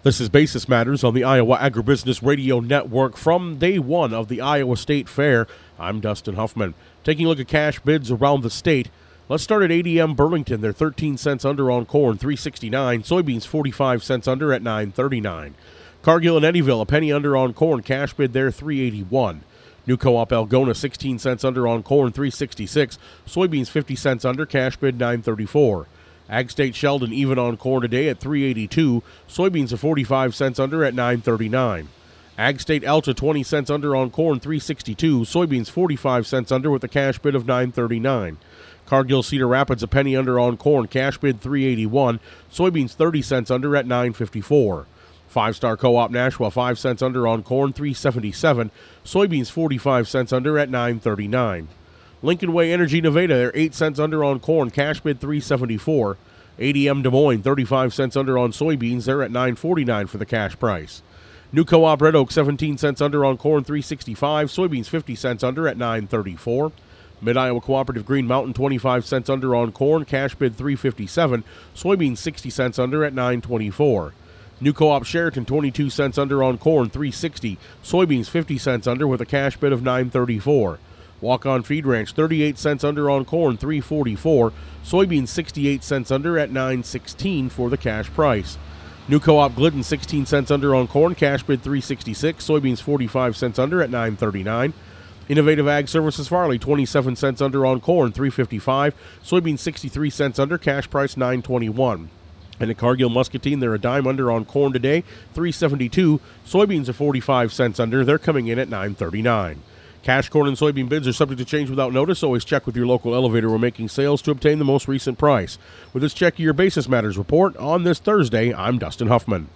This is Basis Matters on the Iowa Agribusiness Radio Network. From day one of the Iowa State Fair, I'm Dustin Huffman. Taking a look at cash bids around the state. Let's start at ADM Burlington. They're 13 cents under on corn, $3.69. Soybeans 45 cents under at $9.39. Cargill and Eddyville, a penny under on corn. Cash bid there, $3.81. New Co-op Algona, 16 cents under on corn, $3.66. Soybeans 50 cents under, cash bid $9.34. Ag State Sheldon even on corn today at $3.82. Soybeans are 45 cents under at $9.39. Ag State Alta 20 cents under on corn, $3.62. Soybeans 45 cents under with a cash bid of $9.39. Cargill Cedar Rapids a penny under on corn, cash bid $3.81. Soybeans 30 cents under at $9.54. Five Star Co-op Nashua 5 cents under on corn, $3.77. Soybeans 45 cents under at $9.39. Lincoln Way Energy Nevada, they're 8 cents under on corn, cash bid $3.74. ADM Des Moines, 35 cents under on soybeans, they're at $9.49 for the cash price. New Co-op Red Oak, 17 cents under on corn, $3.65. Soybeans 50 cents under at $9.34. Mid-Iowa Cooperative Green Mountain, 25 cents under on corn, cash bid $3.57. Soybeans 60 cents under at $9.24. New Co-op Sheraton, 22 cents under on corn, $3.60. Soybeans 50 cents under with a cash bid of $9.34. Walk-On Feed Ranch, 38 cents under on corn, $3.44. Soybeans 68 cents under at $9.16 for the cash price. New Co-op Glidden, 16 cents under on corn, cash bid $3.66. Soybeans 45 cents under at $9.39. Innovative Ag Services Farley, 27 cents under on corn, $3.55. Soybeans 63 cents under, cash price $9.21. And at Cargill Muscatine, they're a dime under on corn today, $3.72. Soybeans are 45 cents under. They're coming in at $9.39. Cash corn and soybean bids are subject to change without notice. Always check with your local elevator when making sales to obtain the most recent price. With this Check Your Basis Matters report on this Thursday, I'm Dustin Huffman.